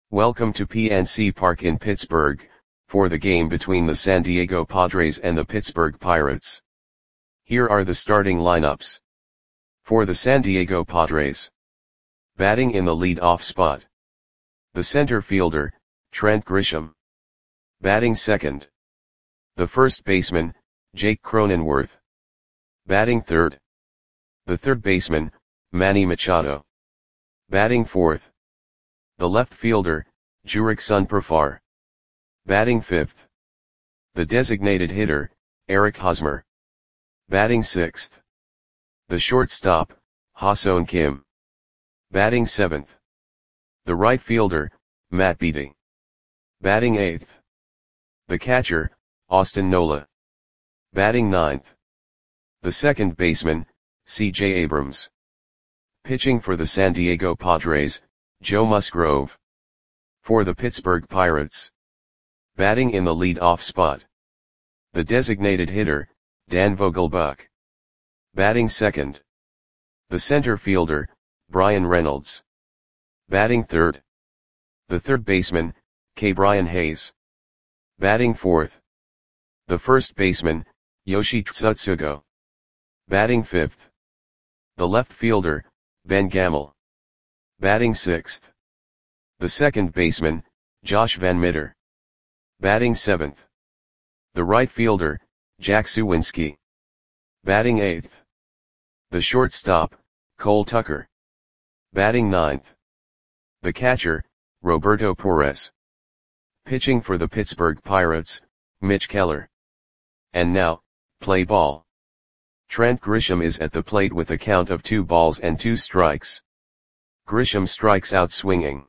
Welcome to PNC Park in Pittsburgh, for the game between the San Diego Padres and the Pittsburgh Pirates. Here are the starting lineups. For the San Diego Padres. Batting in the lead-off spot. The center fielder, Trent Grisham. Batting second. The first baseman, Jake Cronenworth. Batting third. The third baseman, Manny Machado. Batting fourth. The left fielder, Jurickson Profar. Batting fifth. The designated hitter, Eric Hosmer. Batting sixth. The shortstop, Ha-Seong Kim. Batting seventh. The right fielder, Matt Beaty. Batting eighth. The catcher, Austin Nola. Batting ninth. The second baseman, C.J. Abrams. Pitching for the San Diego Padres, Joe Musgrove. For the Pittsburgh Pirates. Batting in the lead-off spot. The designated hitter, Dan Vogelbach. Batting second. The center fielder, Bryan Reynolds. Batting third. The third baseman, Ke'Bryan Hayes. Batting fourth. The first baseman, Yoshi Tsutsugo. Batting fifth. The left fielder, Ben Gamel. Batting sixth. The second baseman, Josh Van Meter. Batting seventh. The right fielder, Jack Suwinski. Batting eighth. The shortstop, Cole Tucker. Batting ninth. The catcher, Roberto Perez. Pitching for the Pittsburgh Pirates, Mitch Keller. And now, play ball. Trent Grisham is at the plate with a count of 2-2 strikes. Grisham strikes out swinging.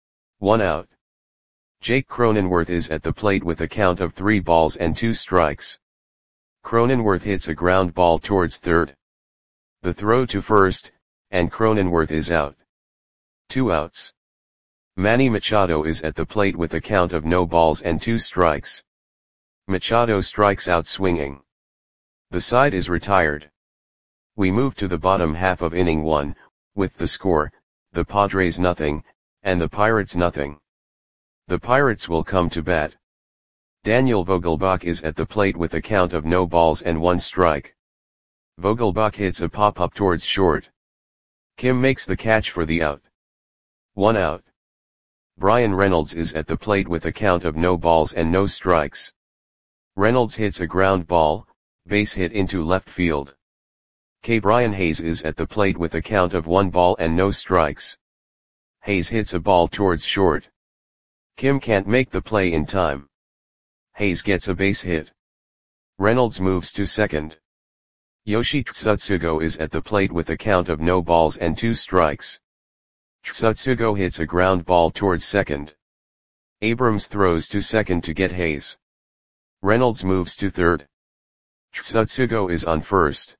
1 out. Jake Cronenworth is at the plate with a count of 3-2 strikes. Cronenworth hits a ground ball towards third. The throw to first, and Cronenworth is out. 2 outs. Manny Machado is at the plate with a count of 0-2 strikes. Machado strikes out swinging. The side is retired. We move to the bottom half of inning 1, with the score, the Padres 0, and the Pirates 0. The Pirates will come to bat. Daniel Vogelbach is at the plate with a count of 0-1 strike. Vogelbach hits a pop-up towards short. Kim makes the catch for the out. 1 out. Bryan Reynolds is at the plate with a count of 0 strikes. Reynolds hits a ground ball, base hit into left field. Ke'Bryan Hayes is at the plate with a count of 1 strikes. Hayes hits a ball towards short. Kim can't make the play in time. Hayes gets a base hit. Reynolds moves to second. Yoshi Tsutsugo is at the plate with a count of 0-2 strikes. Tsutsugo hits a ground ball towards second. Abrams throws to second to get Hayes. Reynolds moves to third. Tsutsugo is on first.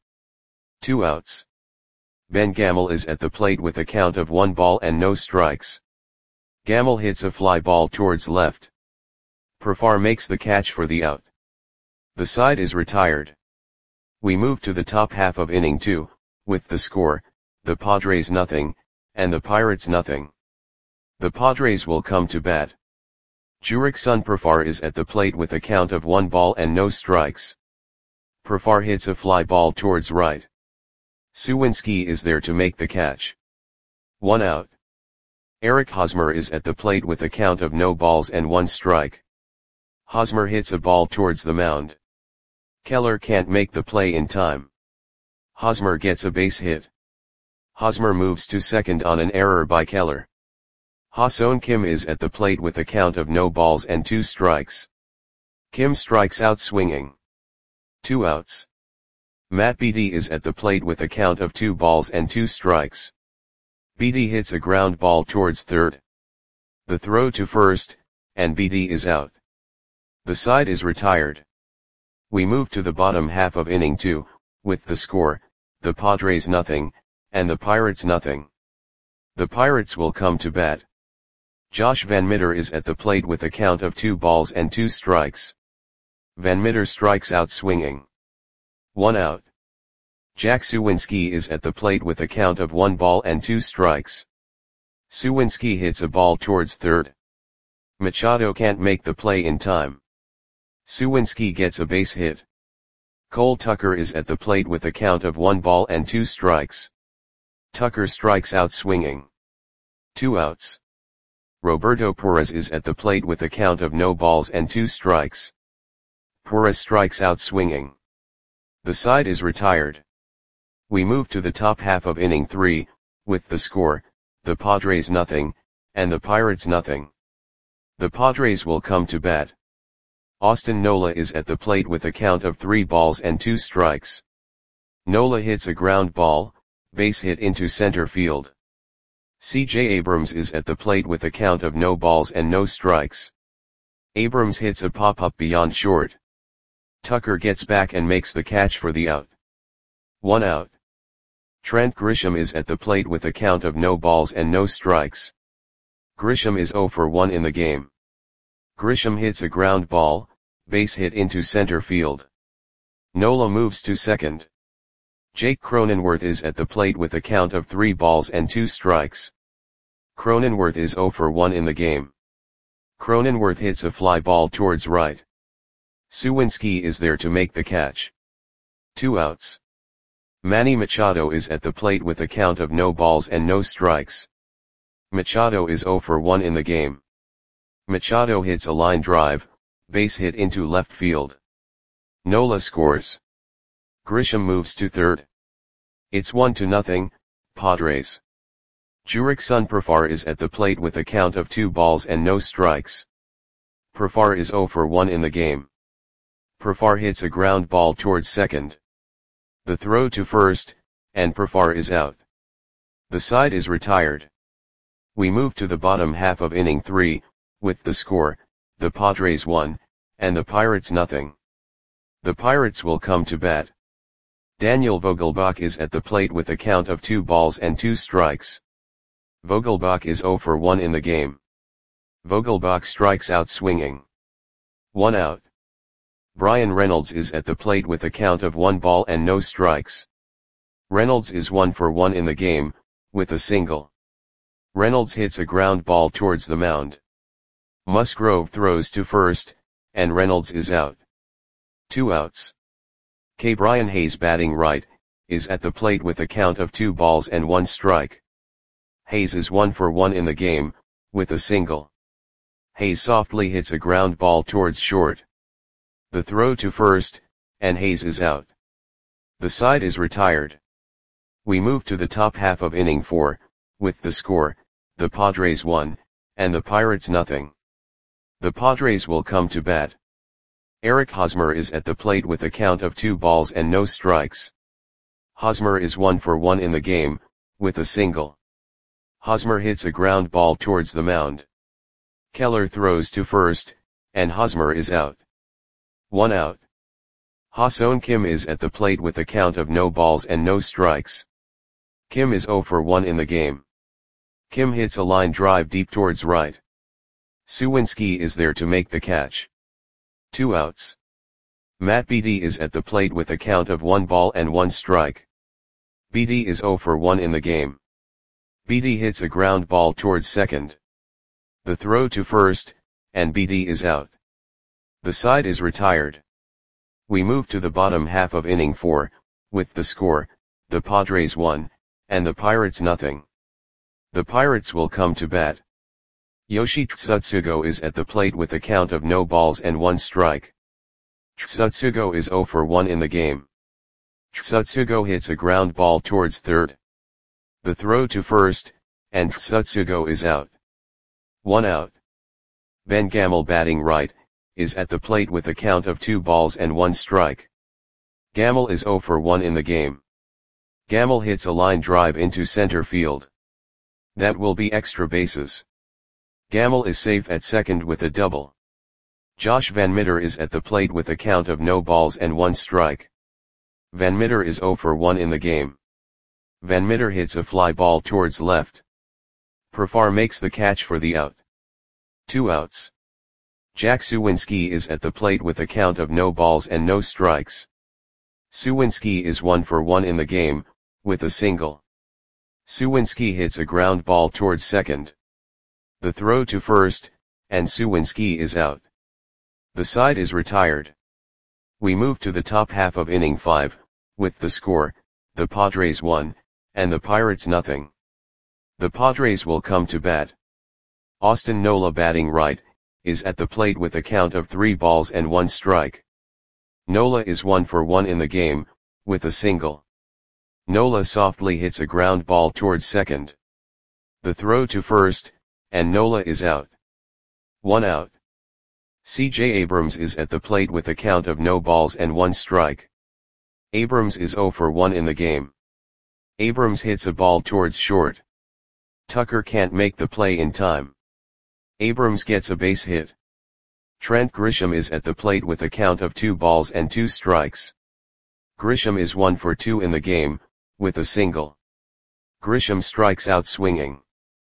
2 outs. Ben Gamel is at the plate with a count of 1 strikes. Gamel hits a fly ball towards left. Profar makes the catch for the out. The side is retired. We move to the top half of inning 2, with the score, the Padres 0, and the Pirates 0. The Padres will come to bat. Jurickson Profar is at the plate with a count of 1 strikes. Profar hits a fly ball towards right. Suwinski is there to make the catch. 1 out. Eric Hosmer is at the plate with a count of 0-1 strike. Hosmer hits a ball towards the mound. Keller can't make the play in time. Hosmer gets a base hit. Hosmer moves to second on an error by Keller. Ha-Seong Kim is at the plate with a count of 0-2 strikes. Kim strikes out swinging. 2 outs. Matt Beaty is at the plate with a count of 2-2 strikes. Beaty hits a ground ball towards third. The throw to first, and Beaty is out. The side is retired. We move to the bottom half of inning 2, with the score, the Padres 0, and the Pirates 0. The Pirates will come to bat. Josh Van Meter is at the plate with a count of 2-2 strikes. Van Meter strikes out swinging. 1 out. Jack Suwinski is at the plate with a count of 1-2 strikes. Suwinski hits a ball towards third. Machado can't make the play in time. Suwinski gets a base hit. Cole Tucker is at the plate with a count of 1 ball and 2 strikes. Tucker strikes out swinging. 2 outs. Roberto Perez is at the plate with a count of no balls and 2 strikes. Perez strikes out swinging. The side is retired. We move to the top half of inning 3, with the score, the Padres nothing, and the Pirates nothing. The Padres will come to bat. Austin Nola is at the plate with a count of 3 balls and 2 strikes. Nola hits a ground ball, base hit into center field. C.J. Abrams is at the plate with a count of no balls and no strikes. Abrams hits a pop-up beyond short. Tucker gets back and makes the catch for the out. 1 out. Trent Grisham is at the plate with a count of no balls and no strikes. Grisham is 0 for 1 in the game. Grisham hits a ground ball, base hit into center field. Nola moves to second. Jake Cronenworth is at the plate with a count of 3 balls and 2 strikes. Cronenworth is 0 for 1 in the game. Cronenworth hits a fly ball towards right. Suwinski is there to make the catch. 2 outs. Manny Machado is at the plate with a count of no balls and no strikes. Machado is 0 for 1 in the game. Machado hits a line drive, base hit into left field. Nola scores. Grisham moves to third. It's 1-0, Padres. Jurickson Profar is at the plate with a count of 2 balls and no strikes. Profar is 0 for 1 in the game. Profar hits a ground ball towards second. The throw to first, and Profar is out. The side is retired. We move to the bottom half of inning 3, with the score, the Padres 1, and the Pirates nothing. The Pirates will come to bat. Daniel Vogelbach is at the plate with a count of 2 balls and 2 strikes. Vogelbach is 0 for 1 in the game. Vogelbach strikes out swinging. 1 out. Brian Reynolds is at the plate with a count of 1 ball and no strikes. Reynolds is 1 for 1 in the game, with a single. Reynolds hits a ground ball towards the mound. Musgrove throws to first, and Reynolds is out. 2 outs. K. Brian Hayes batting right, is at the plate with a count of 2 balls and 1 strike. Hayes is 1 for 1 in the game, with a single. Hayes softly hits a ground ball towards short. The throw to first, and Hayes is out. The side is retired. We move to the top half of inning 4, with the score, the Padres 1, and the Pirates nothing. The Padres will come to bat. Eric Hosmer is at the plate with a count of 2 balls and no strikes. Hosmer is 1 for 1 in the game, with a single. Hosmer hits a ground ball towards the mound. Keller throws to first, and Hosmer is out. 1 out. Ha-Seong Kim is at the plate with a count of no balls and no strikes. Kim is 0 for 1 in the game. Kim hits a line drive deep towards right. Suwinski is there to make the catch. 2 outs. Matt Beatty is at the plate with a count of 1 ball and 1 strike. Beatty is 0 for 1 in the game. Beatty hits a ground ball towards second. The throw to first, and Beatty is out. The side is retired. We move to the bottom half of inning 4, with the score, the Padres 1, and the Pirates nothing. The Pirates will come to bat. Yoshi Tsutsugo is at the plate with a count of no balls and 1 strike. Tsutsugo is 0 for 1 in the game. Tsutsugo hits a ground ball towards third. The throw to first, and Tsutsugo is out. 1 out. Ben Gamel batting right, is at the plate with a count of 2 balls and 1 strike. Gamel is 0 for 1 in the game. Gamel hits a line drive into center field. That will be extra bases. Gamel is safe at second with a double. Josh Van Meter is at the plate with a count of no balls and 1 strike. Van Meter is 0 for 1 in the game. Van Meter hits a fly ball towards left. Profar makes the catch for the out. 2 outs. Jack Suwinski is at the plate with a count of no balls and no strikes. Suwinski is 1 for 1 in the game, with a single. Suwinski hits a ground ball towards second. The throw to first, and Suwinski is out. The side is retired. We move to the top half of inning 5, with the score, the Padres 1, and the Pirates nothing. The Padres will come to bat. Austin Nola batting right, is at the plate with a count of 3 balls and 1 strike. Nola is 1 for 1 in the game, with a single. Nola softly hits a ground ball towards second. The throw to first, and Nola is out. 1 out. C.J. Abrams is at the plate with a count of no balls and 1 strike. Abrams is 0 for 1 in the game. Abrams hits a ball towards short. Tucker can't make the play in time. Abrams gets a base hit. Trent Grisham is at the plate with a count of 2 balls and 2 strikes. Grisham is 1 for 2 in the game, with a single. Grisham strikes out swinging.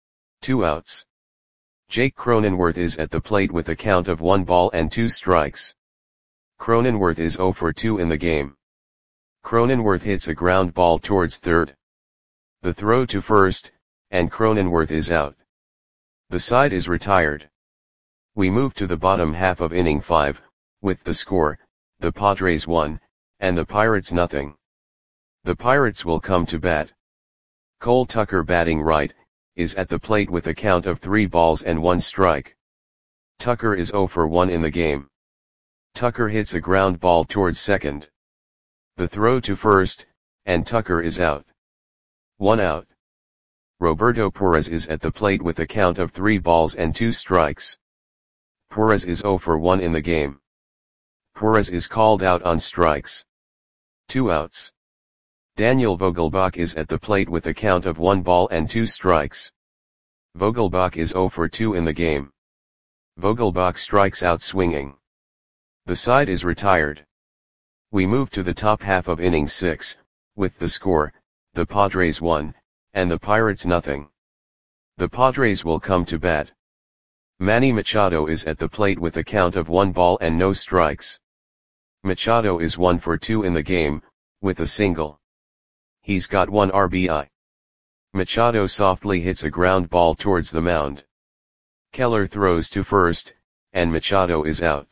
2 outs. Jake Cronenworth is at the plate with a count of 1 ball and 2 strikes. Cronenworth is 0 for 2 in the game. Cronenworth hits a ground ball towards third. The throw to first, and Cronenworth is out. The side is retired. We move to the bottom half of inning 5, with the score, the Padres 1, and the Pirates nothing. The Pirates will come to bat. Cole Tucker batting right, is at the plate with a count of 3 balls and 1 strike. Tucker is 0 for 1 in the game. Tucker hits a ground ball towards second. The throw to first, and Tucker is out. 1 out. Roberto Perez is at the plate with a count of 3 balls and 2 strikes. Perez is 0 for 1 in the game. Perez is called out on strikes. 2 outs. Daniel Vogelbach is at the plate with a count of 1 ball and 2 strikes. Vogelbach is 0 for 2 in the game. Vogelbach strikes out swinging. The side is retired. We move to the top half of inning 6, with the score, the Padres 1, and the Pirates nothing. The Padres will come to bat. Manny Machado is at the plate with a count of 1 ball and no strikes. Machado is 1 for 2 in the game, with a single. He's got 1 RBI. Machado softly hits a ground ball towards the mound. Keller throws to first, and Machado is out.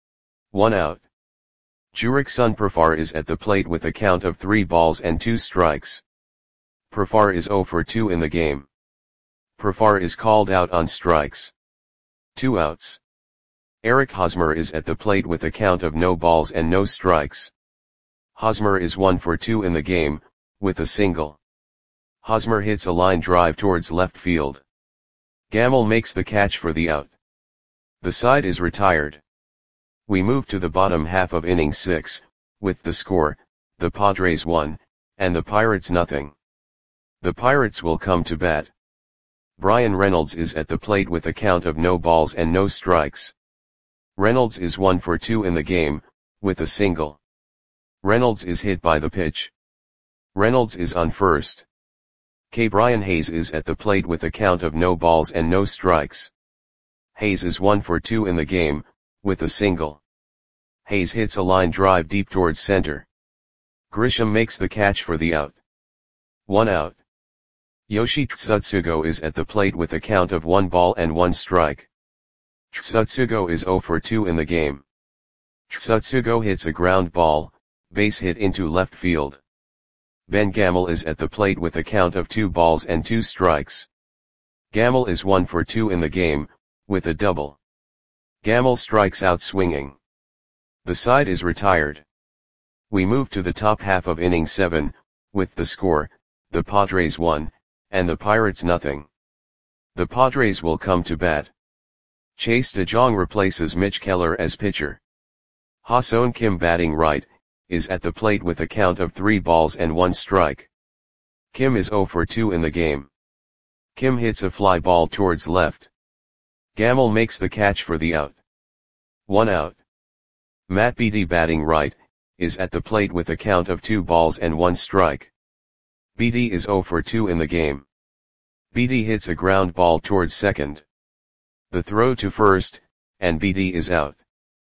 1 out. Jurickson Profar is at the plate with a count of 3 balls and 2 strikes. Profar is 0 for 2 in the game. Profar is called out on strikes. 2 outs. Eric Hosmer is at the plate with a count of no balls and no strikes. Hosmer is 1 for 2 in the game, with a single. Hosmer hits a line drive towards left field. Gamel makes the catch for the out. The side is retired. We move to the bottom half of inning 6, with the score, the Padres 1, and the Pirates nothing. The Pirates will come to bat. Brian Reynolds is at the plate with a count of no balls and no strikes. Reynolds is 1 for 2 in the game, with a single. Reynolds is hit by the pitch. Reynolds is on first. Brian Hayes is at the plate with a count of no balls and no strikes. Hayes is 1 for 2 in the game, with a single. Hayes hits a line drive deep towards center. Grisham makes the catch for the out. 1 out. Yoshi Tsutsugo is at the plate with a count of 1 ball and 1 strike. Tsutsugo is 0 for 2 in the game. Tsutsugo hits a ground ball, base hit into left field. Ben Gamel is at the plate with a count of 2 balls and 2 strikes. Gamel is 1 for 2 in the game, with a double. Gamel strikes out swinging. The side is retired. We move to the top half of inning 7, with the score, the Padres 1, and the Pirates nothing. The Padres will come to bat. Chase DeJong replaces Mitch Keller as pitcher. Ha-Seong Kim batting right, is at the plate with a count of 3 balls and 1 strike. Kim is 0 for 2 in the game. Kim hits a fly ball towards left. Gamel makes the catch for the out. 1 out. Matt Beatty batting right, is at the plate with a count of 2 balls and 1 strike. Beatty is 0 for 2 in the game. Beatty hits a ground ball towards second. The throw to first, and Beatty is out.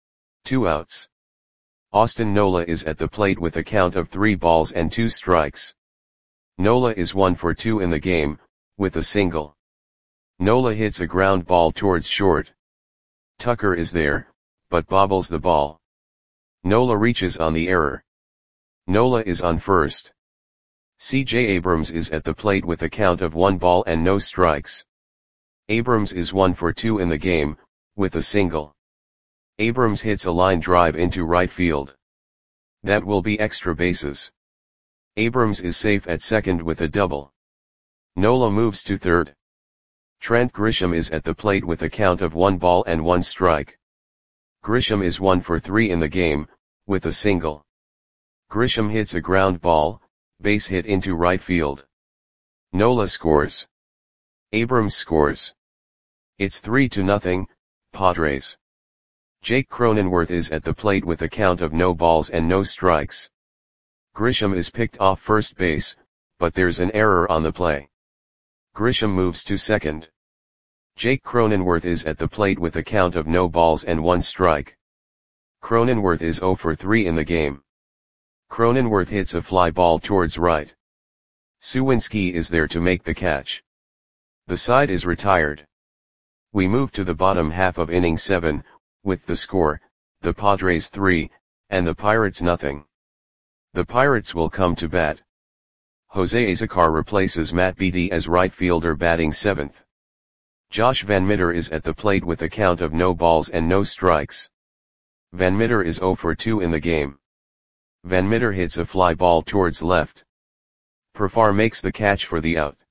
2 outs. Austin Nola is at the plate with a count of 3 balls and 2 strikes. Nola is 1 for 2 in the game, with a single. Nola hits a ground ball towards short. Tucker is there, but bobbles the ball. Nola reaches on the error. Nola is on first. C.J. Abrams is at the plate with a count of 1 ball and no strikes. Abrams is 1 for 2 in the game, with a single. Abrams hits a line drive into right field. That will be extra bases. Abrams is safe at second with a double. Nola moves to third. Trent Grisham is at the plate with a count of 1 ball and 1 strike. Grisham is 1 for 3 in the game, with a single. Grisham hits a ground ball, base hit into right field. Nola scores. Abrams scores. It's 3-0, Padres. Jake Cronenworth is at the plate with a count of no balls and no strikes. Grisham is picked off first base, but there's an error on the play. Grisham moves to second. Jake Cronenworth is at the plate with a count of no balls and 1 strike. Cronenworth is 0 for 3 in the game. Cronenworth hits a fly ball towards right. Suwinski is there to make the catch. The side is retired. We move to the bottom half of inning 7, with the score, the Padres 3, and the Pirates nothing. The Pirates will come to bat. Jose Azocar replaces Matt Beattie as right fielder batting 7th. Josh Van Meter is at the plate with a count of no balls and no strikes. Van Meter is 0 for 2 in the game. Van Meter hits a fly ball towards left. Profar makes the catch for the out.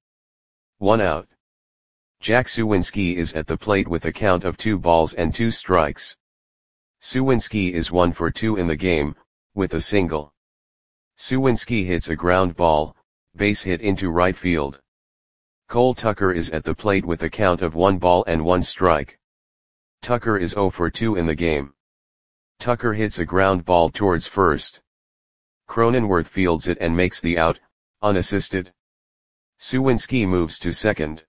1 out. Jack Suwinski is at the plate with a count of 2 balls and 2 strikes. Suwinski is 1 for 2 in the game, with a single. Suwinski hits a ground ball, base hit into right field. Cole Tucker is at the plate with a count of 1 ball and 1 strike. Tucker is 0 for 2 in the game. Tucker hits a ground ball towards first. Cronenworth fields it and makes the out, unassisted. Suwinski moves to second.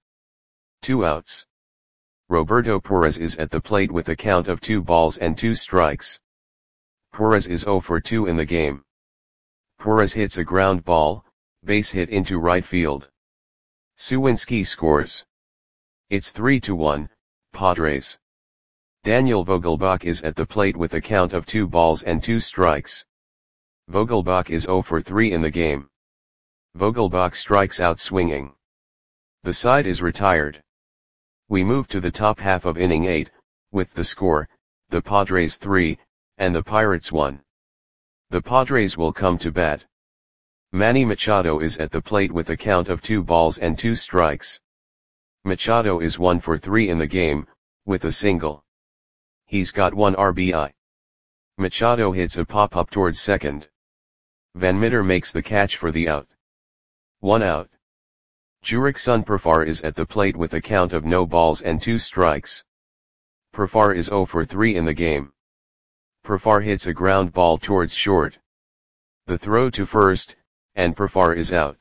2 outs. Roberto Perez is at the plate with a count of 2 balls and 2 strikes. Perez is 0 for 2 in the game. Perez hits a ground ball, base hit into right field. Suwinski scores. It's 3-1, Padres. Daniel Vogelbach is at the plate with a count of 2 balls and 2 strikes. Vogelbach is 0 for 3 in the game. Vogelbach strikes out swinging. The side is retired. We move to the top half of inning 8, with the score, the Padres 3, and the Pirates 1. The Padres will come to bat. Manny Machado is at the plate with a count of 2 balls and 2 strikes. Machado is 1 for 3 in the game, with a single. He's got 1 RBI. Machado hits a pop-up towards second. Van Meter makes the catch for the out. 1 out. Jurickson Profar is at the plate with a count of no balls and 2 strikes. Profar is 0 for 3 in the game. Profar hits a ground ball towards short. The throw to first, and Profar is out.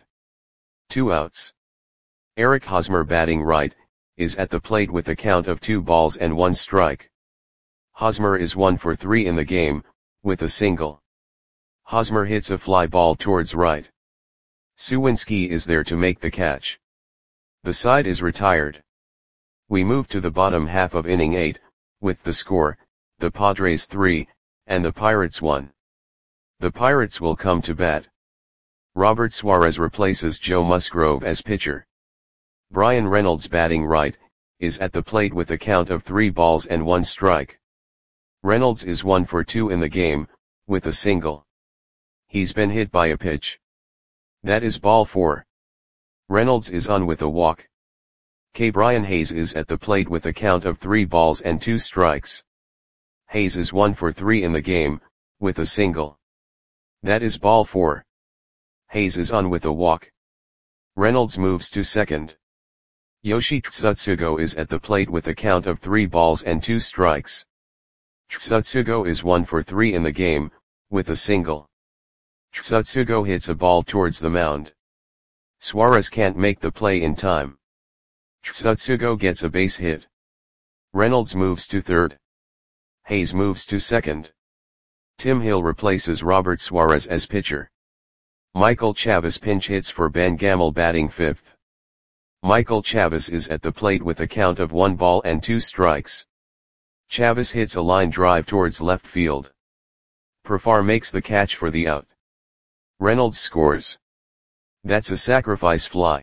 2 outs. Eric Hosmer batting right, is at the plate with a count of 2 balls and 1 strike. Hosmer is 1 for 3 in the game, with a single. Hosmer hits a fly ball towards right. Suwinski is there to make the catch. The side is retired. We move to the bottom half of inning 8, with the score, the Padres 3, and the Pirates 1. The Pirates will come to bat. Robert Suarez replaces Joe Musgrove as pitcher. Brian Reynolds batting right, is at the plate with a count of 3 balls and 1 strike. Reynolds is 1 for 2 in the game, with a single. He's been hit by a pitch. That is ball 4. Reynolds is on with a walk. Brian Hayes is at the plate with a count of 3 balls and 2 strikes. Hayes is 1 for 3 in the game, with a single. That is ball 4. Hayes is on with a walk. Reynolds moves to second. Yoshi Tsutsugo is at the plate with a count of 3 balls and 2 strikes. Tsutsugo is 1 for 3 in the game, with a single. Tsutsugo hits a ball towards the mound. Suarez can't make the play in time. Tsutsugo gets a base hit. Reynolds moves to third. Hayes moves to second. Tim Hill replaces Robert Suarez as pitcher. Michael Chavis pinch hits for Ben Gamel batting 5th. Michael Chavis is at the plate with a count of 1 ball and 2 strikes. Chavis hits a line drive towards left field. Profar makes the catch for the out. Reynolds scores. That's a sacrifice fly.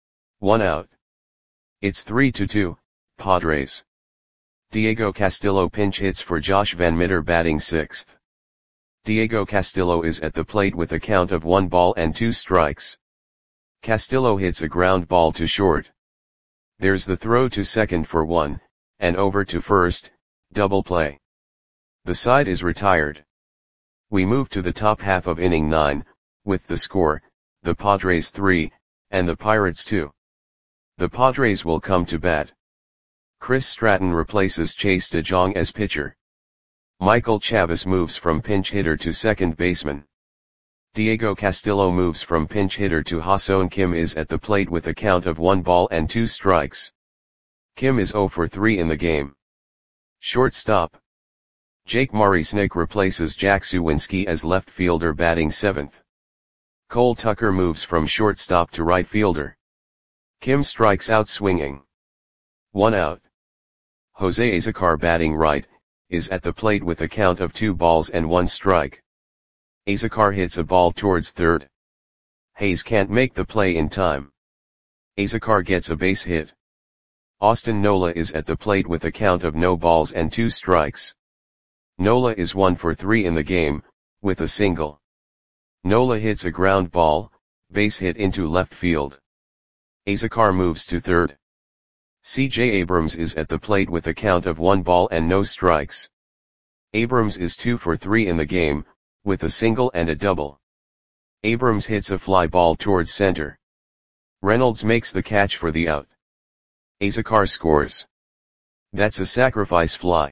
1 out. It's 3-2, Padres. Diego Castillo pinch hits for Josh Van Meter batting sixth. Diego Castillo is at the plate with a count of 1-2 strikes. Castillo hits a ground ball to short. There's the throw to second for 1, and over to first, double play. The side is retired. We move to the top half of inning 9, with the score, the Padres 3, and the Pirates 2. The Padres will come to bat. Chris Stratton replaces Chase De Jong as pitcher. Michael Chavis moves from pinch hitter to second baseman. Diego Castillo moves from pinch hitter to Ha-Seong Kim is at the plate with a count of 1-2 strikes. Kim is 0 for 3 in the game. Shortstop. Jake Marisnick replaces Jack Suwinski as left fielder batting seventh. Cole Tucker moves from shortstop to right fielder. Kim strikes out swinging. 1 out. Jose Azocar batting right, is at the plate with a count of 2-1 strike. Azocar hits a ball towards third. Hayes can't make the play in time. Azocar gets a base hit. Austin Nola is at the plate with a count of 0-2 strikes. Nola is 1 for 3 in the game, with a single. Nola hits a ground ball, base hit into left field. Azocar moves to third. C.J. Abrams is at the plate with a count of 1-0 strikes. Abrams is 2 for 3 in the game, with a single and a double. Abrams hits a fly ball towards center. Reynolds makes the catch for the out. Azocar scores. That's a sacrifice fly.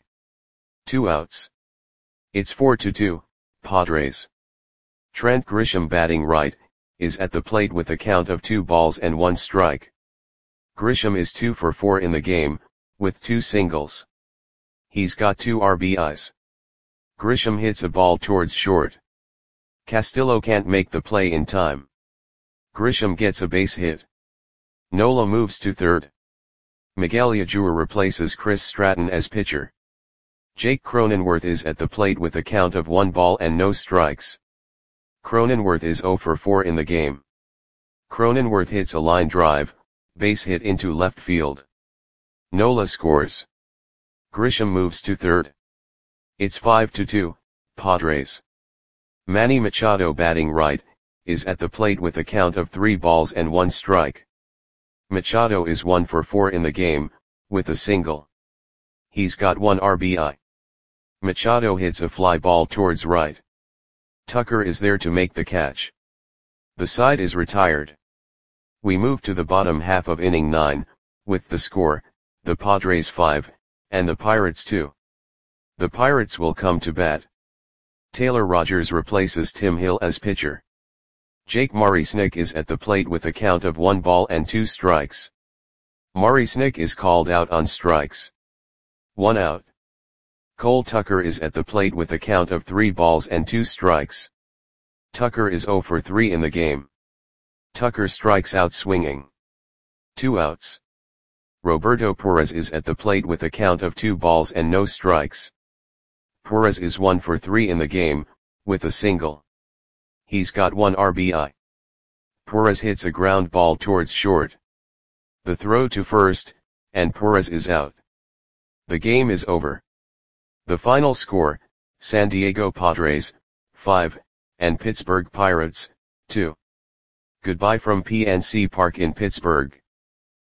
2 outs. It's 4-2, Padres. Trent Grisham batting right, is at the plate with a count of 2-1 strike. Grisham is 2 for 4 in the game, with 2 singles. He's got 2 RBIs. Grisham hits a ball towards short. Castillo can't make the play in time. Grisham gets a base hit. Nola moves to third. Miguel Yajur replaces Chris Stratton as pitcher. Jake Cronenworth is at the plate with a count of 1-0 strikes. Cronenworth is 0 for 4 in the game. Cronenworth hits a line drive, base hit into left field. Nola scores. Grisham moves to third. It's 5-2, Padres. Manny Machado batting right, is at the plate with a count of 3-1 strike. Machado is 1 for 4 in the game, with a single. He's got 1 RBI. Machado hits a fly ball towards right. Tucker is there to make the catch. The side is retired. We move to the bottom half of inning 9, with the score, the Padres 5, and the Pirates 2. The Pirates will come to bat. Taylor Rogers replaces Tim Hill as pitcher. Jake Marisnick is at the plate with a count of 1-2 strikes. Marisnick is called out on strikes. 1 out. Cole Tucker is at the plate with a count of 3-2 strikes. Tucker is 0 for 3 in the game. Tucker strikes out swinging. 2 outs. Roberto Perez is at the plate with a count of 2-0 strikes. Perez is 1 for 3 in the game, with a single. He's got 1 RBI. Perez hits a ground ball towards short. The throw to first, and Perez is out. The game is over. The final score, San Diego Padres, 5, and Pittsburgh Pirates, 2. Goodbye from PNC Park in Pittsburgh.